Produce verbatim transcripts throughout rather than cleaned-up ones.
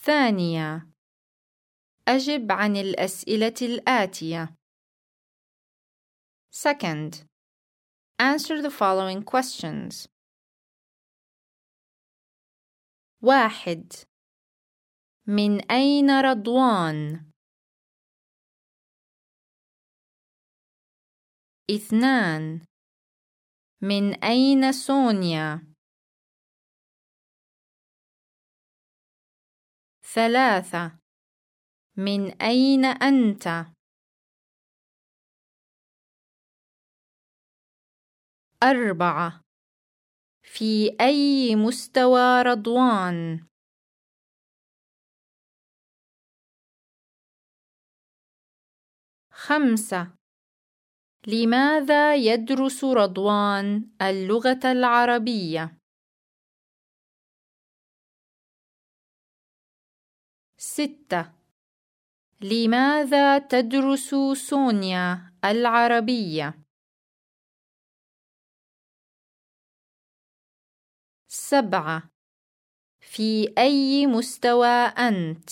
ثانية. أجب عن الأسئلة الآتية. Second. Answer the following questions. واحد. من أين رضوان؟ اثنان. من أين سونيا؟ ثلاثة. من أين أنت؟ أربعة. في أي مستوى رضوان؟ خمسة. لماذا يدرس رضوان اللغة العربية؟ ستة. لماذا تدرس سونيا العربية؟ سبعة. في أي مستوى أنت؟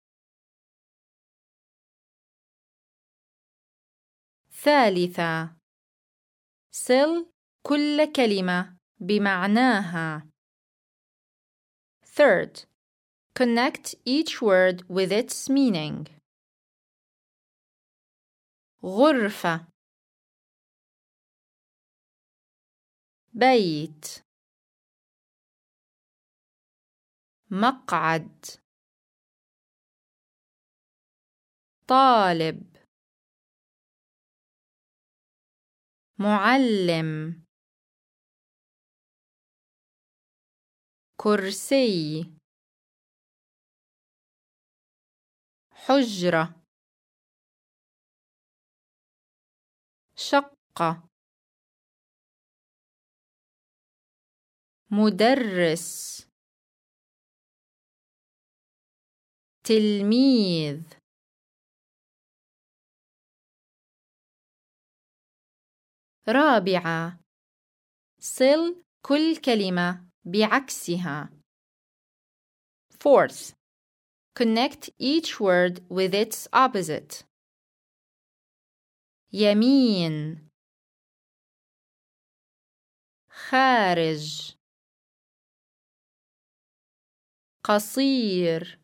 ثالثة. صل كل كلمة بمعناها. Third. Connect each word with its meaning. غرفة. بيت. مقعد. طالب. معلم. كرسي. حجرة. شقة. مدرس. تلميذ. رابعة. صل كل كلمة بعكسها. Fourth. Connect each word with its opposite. يمين. خارج. قصير.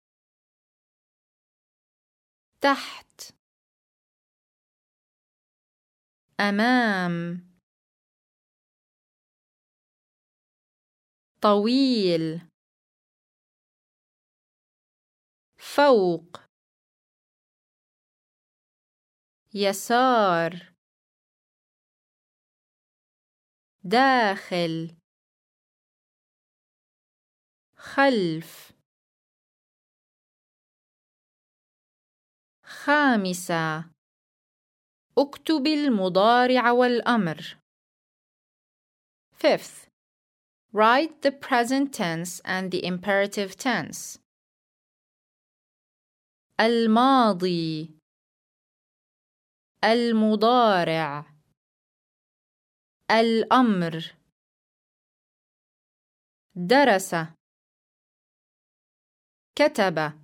تحت. أمام. طويل. فوق. يسار. داخل. خلف. خامسة. اكتب المضارع والأمر. Fifth. Write the present tense and the imperative tense. الماضي. المضارع. الأمر. درس. كتب.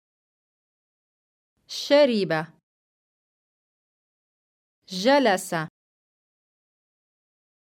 شرب. جلس.